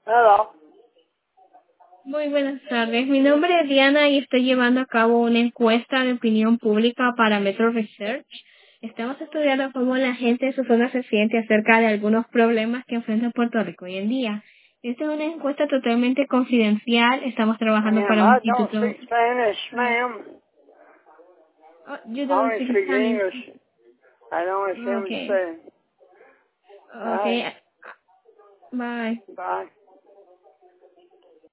Hello. Muy buenas tardes. Mi nombre es Diana y estoy llevando a cabo una encuesta de opinión pública para Metro Research. Estamos estudiando cómo la gente de su zona se siente acerca de algunos problemas que enfrenta Puerto Rico hoy en día. Esta es una encuesta totalmente confidencial. Estamos trabajando Ma'am, para un I don't instituto. speak Spanish, ma'am. Oh, you I don't only speak speak Spanish. English. I don't understand what you're Okay. saying. All right. Okay. Bye. Bye.